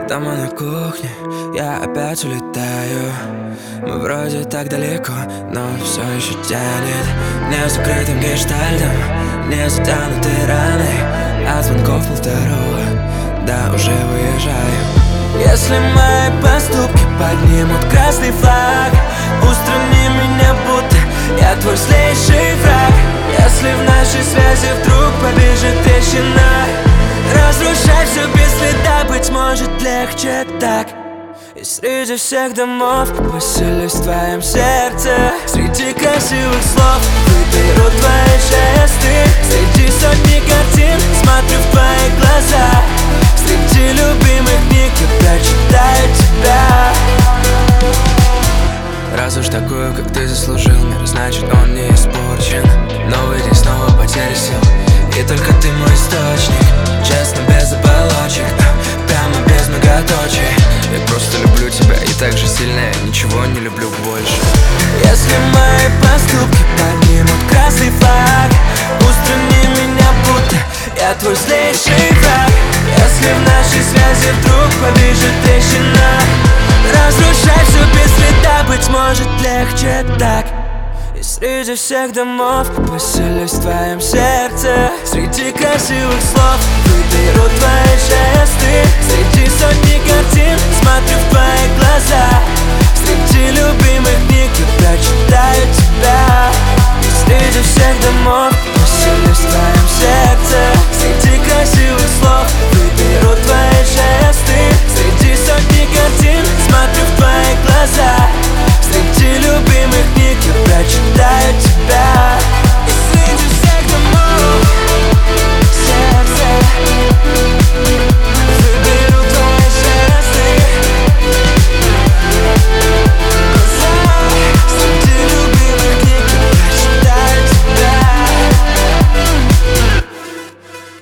Дома на кухне, я опять улетаю. Мы вроде так далеко, но все еще тянет. Не закрытым гештальтом, не затянутой раной. От звонков полторого, да уже выезжаю. Если мои поступки поднимут красный флаг, устрани меня, будто я твой злейший враг. Если в нашей связи вдруг побежит трещина, разрушай все без следа, быть может легче так. И среди всех домов поселюсь в твоем сердце. Среди красивых слов выберу твои жесты. Среди сотни картин смотрю в твои глаза. Среди любимых книг я прочитаю тебя. Раз уж такую, как ты заслужил мир, значит он не испорчен. Новый день, снова потеря сил, и только ты мой источник. Честно, без оболочек, прямо без многоточий. Я просто люблю тебя и так же сильно я ничего не люблю больше. Если мои поступки поднимут красный флаг, устрани меня, будто я твой злейший враг. Если в нашей связи вдруг побежит трещина, разрушай все без следа, быть может легче так. И среди всех домов поселюсь в твоем сердце. Среди красивых слов выберу твои жесты. Среди сотни картин смотрю в твои глаза. Среди любимых книг я прочитаю тебя. И среди всех домов поселюсь в твоем сердце. Среди красивых